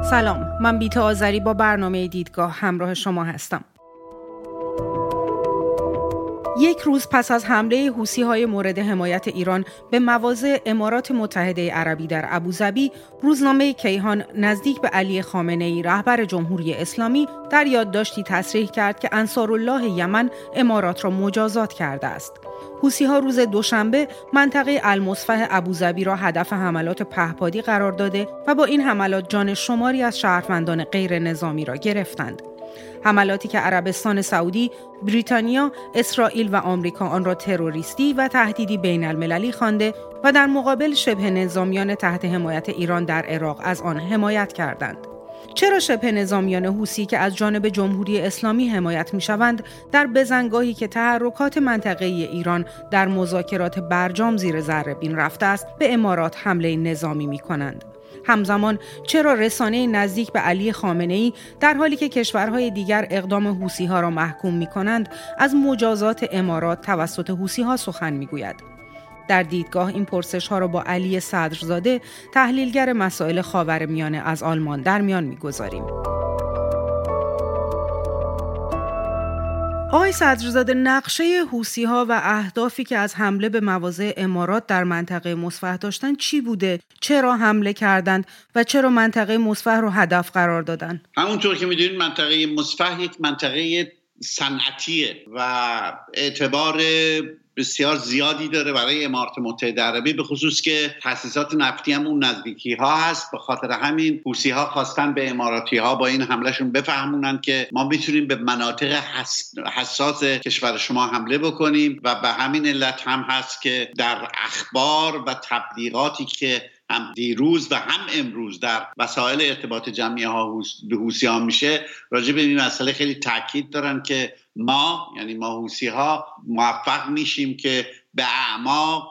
سلام، من بیتا آذری با برنامه دیدگاه همراه شما هستم. یک روز پس از حمله حوثی‌های مورد حمایت ایران به مواضع امارات متحده عربی در ابوظبی، روزنامه کیهان نزدیک به علی خامنه‌ای رهبر جمهوری اسلامی در یادداشتی تصریح کرد که انصارالله یمن امارات را مجازات کرده است. حوثی‌ها روز دوشنبه منطقه المصفح ابوظبی را هدف حملات پهپادی قرار داده و با این حملات جان شماری از شهروندان غیر نظامی را گرفتند. حملاتی که عربستان سعودی، بریتانیا، اسرائیل و آمریکا آن را تروریستی و تهدیدی بین المللی خوانده و در مقابل شبه نظامیان تحت حمایت ایران در عراق از آن حمایت کردند. چرا شبه نظامیان حوثی که از جانب جمهوری اسلامی حمایت می‌شوند در بزنگاهی که تحرکات منطقه‌ای ایران در مذاکرات برجام زیر ذره‌بین رفته است به امارات حمله نظامی می‌کنند؟ همزمان چرا رسانه نزدیک به علی خامنه‌ای در حالی که کشورهای دیگر اقدام حوثی‌ها را محکوم می‌کنند از مجازات امارات توسط حوثی‌ها سخن می‌گوید؟ در دیدگاه این پرسش‌ها را با علی صدرزاده، تحلیلگر مسائل خاورمیانه از آلمان در میان می‌گذاریم. آقای صدرزاده، نقشه حوثی‌ها و اهدافی که از حمله به مواضع امارات در منطقه مصفح داشتن چی بوده؟ چرا حمله کردند و چرا منطقه مصفح رو هدف قرار دادن؟ همونطور که می‌دونید منطقه مصفح یک منطقه صنعتیه و اعتبار بسیار زیادی داره برای امارات متحده عربی، به خصوص که تأسیسات نفتی هم اون نزدیکی ها هست. به خاطر همین حوثی ها خواستن به اماراتی ها با این حملهشون بفهمونن که ما میتونیم به مناطق حساس کشور شما حمله بکنیم و به همین علت هم هست که در اخبار و تبلیغاتی که هم دیروز و هم امروز در وسایل ارتباط جمعی ها به حوثی ها میشه، راجع به این مسئله خیلی تاکید دارن که ما حوثی ها موفق میشیم که به اعماق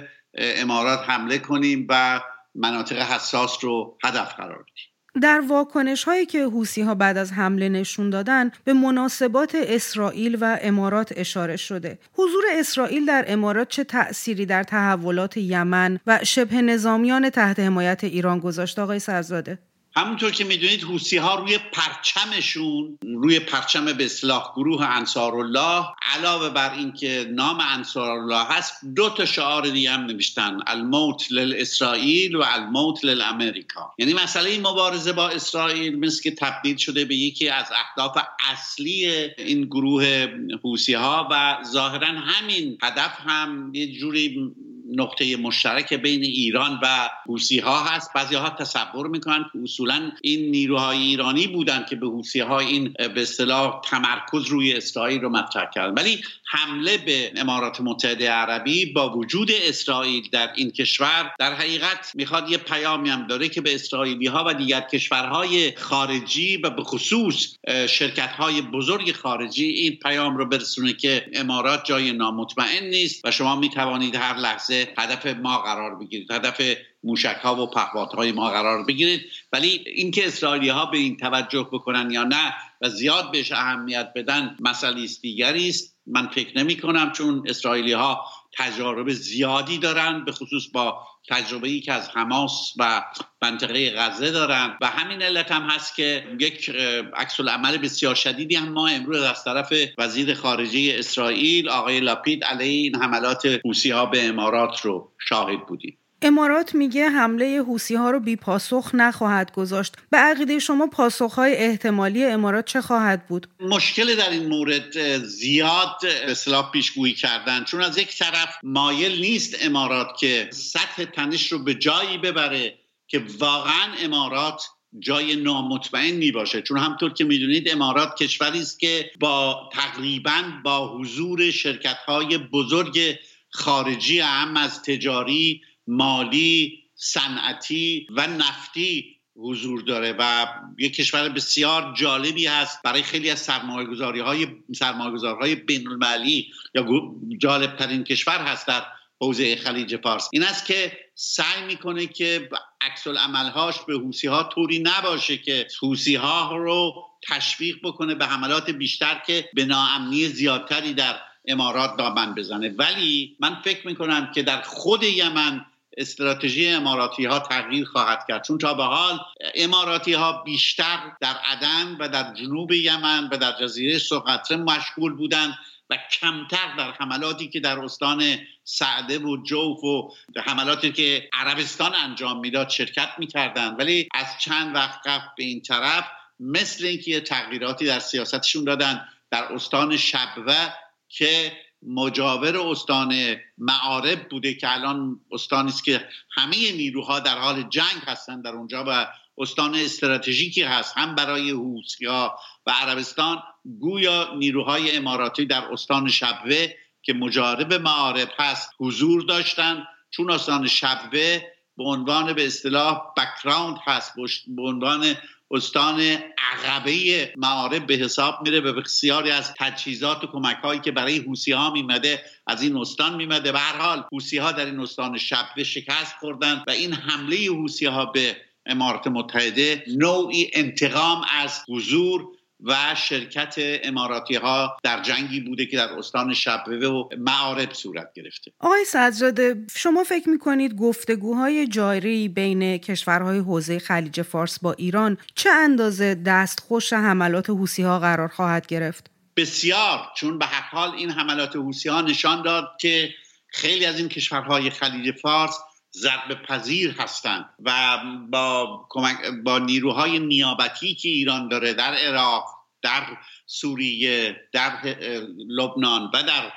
امارات حمله کنیم و مناطق حساس رو هدف قرار بدیم. در واکنش هایی که حوثی‌ها بعد از حمله نشون دادن به مناسبات اسرائیل و امارات اشاره شده. حضور اسرائیل در امارات چه تأثیری در تحولات یمن و شبه نظامیان تحت حمایت ایران گذاشت آقای صدرزاده؟ همونطور که میدونید حوثی‌ها روی پرچمشون، روی پرچم به اصطلاح گروه انصارالله، علاوه بر این که نام انصارالله هست، 2 شعار دیگه هم نوشتن: الموت للاسرائیل و الموت للامریکا. یعنی مسئله مبارزه با اسرائیل مثل که تبدیل شده به یکی از اهداف اصلی این گروه حوثی‌ها و ظاهراً همین هدف هم یه جوری نقطه مشترک بین ایران و حوثی‌ها هست. بعضی‌ها تصور میکنن که اصولاً این نیروهای ایرانی بودن که به حوثی‌ها این به اصطلاح تمرکز روی اسرائیل رو مطرح کردن، ولی حمله به امارات متحده عربی با وجود اسرائیل در این کشور در حقیقت میخواد یه پیامی هم داره که به اسرائیلی‌ها و دیگر کشورهای خارجی و به خصوص شرکت‌های بزرگ خارجی این پیام رو برسونه که امارات جای نامطمئن نیست و شما میتوانید هر لحظه هدف ما قرار بگیرید، هدف موشک‌ها و پهپادهای ما قرار بگیرید. ولی اینکه اسرائیلی‌ها به این توجه بکنن یا نه و زیاد بهش اهمیت بدن مسئله دیگری است. من فکر نمی‌کنم، چون اسرائیلی‌ها تجارب زیادی دارن، به خصوص با تجربه‌ای که از حماس و منطقه غزه دارن و همین علت هم هست که یک عکس العمل بسیار شدیدی هم ما امروز از طرف وزیر خارجه اسرائیل آقای لاپید علیه این حملات حوثی‌ها به امارات رو شاهد بودیم. امارات میگه حمله حوثی‌ها رو بی پاسخ نخواهد گذاشت. به عقیده شما پاسخ‌های احتمالی امارات چه خواهد بود؟ مشکل در این مورد زیاد به اصطلاح پیشگویی کردن، چون از یک طرف مایل نیست امارات که سطح تنش رو به جایی ببره که واقعا امارات جای نامطمئنی باشه، چون همطور که میدونید امارات کشوری است که تقریباً با حضور شرکت‌های بزرگ خارجی، هم از تجاری، مالی، صنعتی و نفتی حضور داره و یک کشور بسیار جالبی هست برای خیلی از سرمایه‌گذارهای بین‌المللی، یا جالبترین کشور هست در حوزه خلیج فارس. این است که سعی میکنه که عکس العمل‌هاش به حوثی‌ها طوری نباشه که حوثی‌ها رو تشویق بکنه به حملات بیشتر که به ناامنی زیادتری در امارات دامن بزنه. ولی من فکر میکنم که در خود یمن استراتژی اماراتی ها تغییر خواهد کرد، چون تا به حال اماراتی ها بیشتر در عدن و در جنوب یمن و در جزیره سقطره مشغول بودند و کمتر در حملاتی که در استان سعده و جوف و حملاتی که عربستان انجام میداد شرکت میکردند. ولی از چند وقت قبل به این طرف مثل اینکه تغییراتی در سیاستشون دادن در استان شبوه که مجاور استان معارب بوده که الان استانی است که همه نیروها در حال جنگ هستند در اونجا و استان استراتژیکی هست هم برای حوثی‌ها و عربستان. گویا نیروهای اماراتی در استان شبوه که مجاور معارب هست حضور داشتن، چون استان شبوه به عنوان به اصطلاح بک‌گراند هست، به عنوان استان عقبه معارب به حساب میره و بسیاری از تجهیزات و کمک‌هایی که برای حوثی‌ها میمده از این استان میمده. به هر حال حوثی‌ها در این استان شبوه شکست خوردن و این حمله حوثی‌ها به امارات متحده نوعی انتقام از حضور و شرکت اماراتی ها در جنگی بوده که در استان شبوه و معارب صورت گرفته. آقای صدرزاده، شما فکر میکنید گفتگوهای جاری بین کشورهای حوزه خلیج فارس با ایران چه اندازه دستخوش حملات حوثی ها قرار خواهد گرفت؟ بسیار، چون به هر حال این حملات حوثی ها نشان داد که خیلی از این کشورهای خلیج فارس ضربه پذیر هستند و با نیروهای نیابتی که ایران داره در عراق، در سوریه، در لبنان و در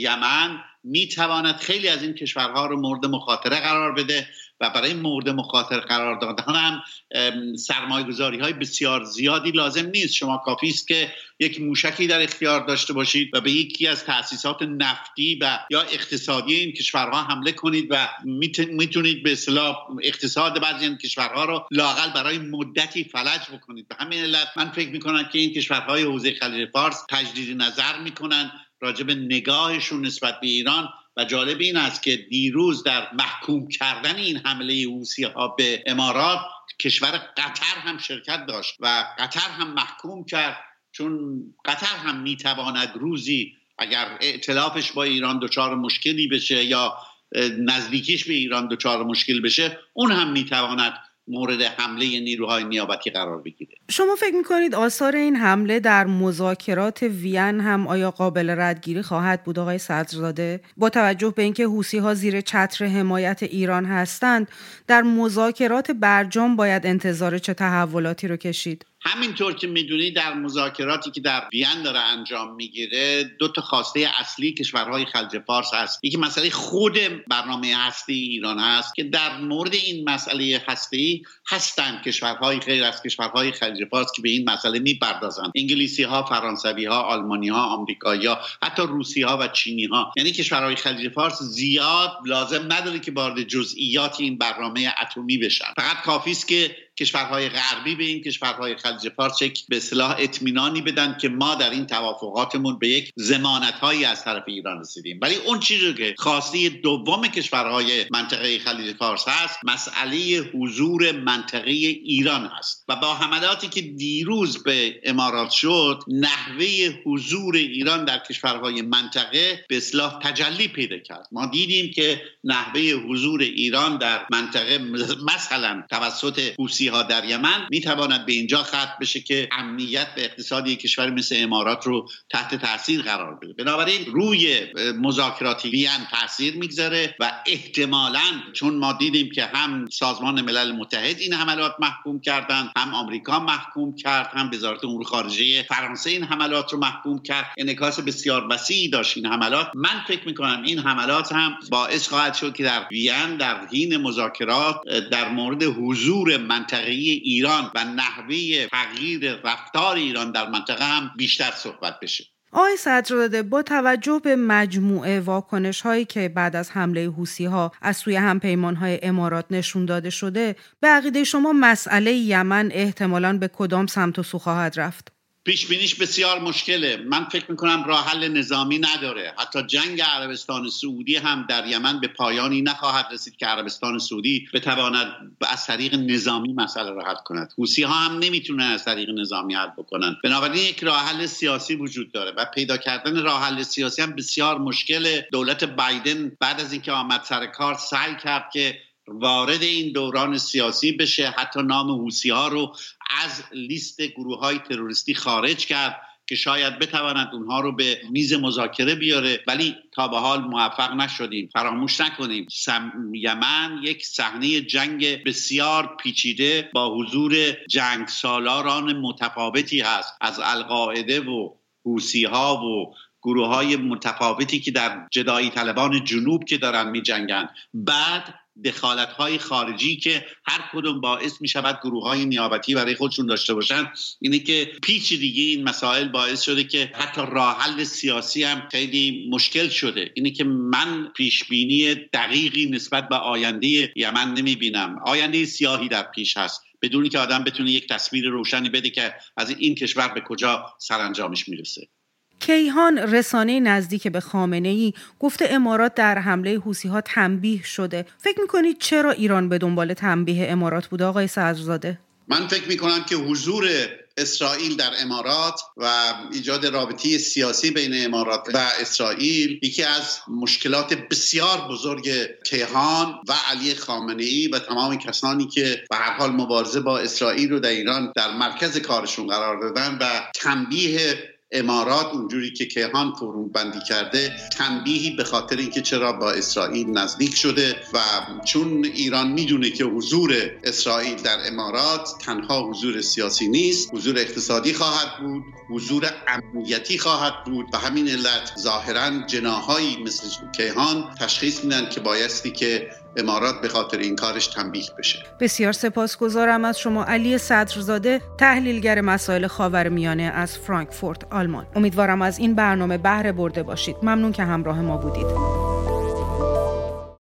یمن میتواند خیلی از این کشورها رو مورد مخاطره قرار بده و برای مورد مخاطره قرار دادن هم سرمایه‌گذاری های بسیار زیادی لازم نیست. شما کافی است که یک موشکی در اختیار داشته باشید و به یکی از تأسیسات نفتی و یا اقتصادی این کشورها حمله کنید و میتونید به اصطلاح اقتصاد بعضی این کشورها رو لااقل برای مدتی فلج بکنید. به همین علت من فکر میکنم که این کشورهای حوزه خلیج فارس تجدید نظر میکنن راجع به نگاهشون نسبت به ایران و جالب این است که دیروز در محکوم کردن این حمله حوثی‌ها به امارات کشور قطر هم شرکت داشت و قطر هم محکوم کرد، چون قطر هم میتواند روزی اگر ائتلافش با ایران دچار مشکلی بشه یا نزدیکیش به ایران دچار مشکل بشه اون هم میتواند مورد حمله نیروهای نیابتی قرار بگیره. شما فکر میکنید آثار این حمله در مذاکرات وین هم آیا قابل ردگیری خواهد بود آقای صدرزاده؟ با توجه به اینکه حوثی‌ها زیر چتر حمایت ایران هستند، در مذاکرات برجام باید انتظار چه تحولاتی رو کشید؟ همینطور که میدونید در مذاکراتی که در وین داره انجام میگیره دو تا خواسته اصلی کشورهای خلیج فارس هست. یکی مسئله خود برنامه هسته ایران هست که در مورد این مسئله هسته‌ای هستند کشورهای غیر از کشورهای خلیج فارس که به این مسئله میپردازند. انگلیسی ها، فرانسوی ها، آلمانی ها، آمریکایی ها، حتی روسی ها و چینی ها. یعنی کشورهای خلیج فارس زیاد لازم نداره که وارد جزئیات این برنامه اتمی بشن. فقط کافی است که کشورهای غربی به این کشورهای خلیج فارس به اصطلاح اطمینانی بدن که ما در این توافقاتمون به یک ضمانت‌هایی از طرف ایران رسیدیم. ولی اون چیزی که خواسته دوم کشورهای منطقه خلیج فارس هست مسئله حضور منطقه ایران هست و با حملاتی که دیروز به امارات شد نحوه حضور ایران در کشورهای منطقه به اصطلاح تجلی پیدا کرد. ما دیدیم که نحوه حضور ایران در منطقه مثلا توسط حوثی‌ها در یمن میتواند به اینجا ختم بشه که امنیت و اقتصادی کشور مثل امارات رو تحت تاثیر قرار بده. بنابراین روی مذاکرات وین تاثیر میگذاره و احتمالاً چون ما دیدیم که هم سازمان ملل متحد این حملات محکوم کردن، هم آمریکا محکوم کرد، هم وزارت امور خارجه فرانسه این حملات رو محکوم کرد، انعکاس بسیار وسیعی داشت این حملات. من فکر میکنم این حملات هم باعث خواهد شد که در وین در حین مذاکرات در مورد حضور منطقه ایران و نحوه تغییر رفتار ایران در منطقه هم بیشتر صحبت بشه. آقای صدرزاده، با توجه به مجموعه واکنش‌هایی که بعد از حمله حوثی‌ها از سوی همپیمان‌های امارات نشون داده شده، به عقیده شما مسئله یمن احتمالاً به کدام سمت و سو خواهد رفت؟ پیش بینیش بسیار مشکله. من فکر میکنم راه حل نظامی نداره. حتی جنگ عربستان سعودی هم در یمن به پایانی نخواهد رسید که عربستان سعودی بتواند از طریق نظامی مسئله را حل کند. حوثی ها هم نمیتونن از طریق نظامی حل بکنن. بنابراین یک راه حل سیاسی وجود داره و پیدا کردن راه حل سیاسی هم بسیار مشکله. دولت بایدن بعد از اینکه آمد سر کار سعی کرد که وارد این دوران سیاسی بشه، حتی نام حوثی ها رو از لیست گروه های تروریستی خارج کرد که شاید بتواند اونها رو به میز مذاکره بیاره، ولی تا به حال موفق نشدیم. فراموش نکنیم یمن یک صحنه جنگ بسیار پیچیده با حضور جنگ سالاران متفاوتی هست، از القاعده و حوثی ها و گروه های متفاوتی که در جدایی طلبان جنوب که دارن می جنگن. بعد دخالت‌های خارجی که هر کدوم باعث می‌شود گروه‌های نیابتی برای خودشون داشته باشن. اینه که پیچیدگی این مسائل باعث شده که حتی راه حل سیاسی هم خیلی مشکل شده. اینه که من پیشبینی دقیقی نسبت به آینده یمن نمی‌بینم. آینده سیاهی در پیش هست، بدون که آدم بتونه یک تصویر روشنی بده که از این کشور به کجا سرانجامش میرسه. کیهان، رسانه نزدیک به خامنه‌ای، گفته امارات در حمله حوثی‌ها تنبیه شده. فکر می‌کنید چرا ایران به دنبال تنبیه امارات بود آقای صدرزاده؟ من فکر می‌کنم که حضور اسرائیل در امارات و ایجاد رابطه سیاسی بین امارات و اسرائیل یکی از مشکلات بسیار بزرگ کیهان و علی خامنه‌ای و تمام کسانی که به هر حال مبارزه با اسرائیل رو در ایران در مرکز کارشون قرار دادن و تنبیه امارات اونجوری که کیهان فرو بندی کرده، تنبیهی به خاطر اینکه چرا با اسرائیل نزدیک شده و چون ایران میدونه که حضور اسرائیل در امارات تنها حضور سیاسی نیست، حضور اقتصادی خواهد بود، حضور امنیتی خواهد بود و همین علت ظاهراً جناحایی مثل کیهان تشخیص میدن که بایستی که امارات به خاطر این کارش تنبیه بشه. بسیار سپاسگزارم از شما علی صدرزاده، تحلیلگر مسائل خاورمیانه از فرانکفورت آلمان. امیدوارم از این برنامه بهره برده باشید. ممنون که همراه ما بودید.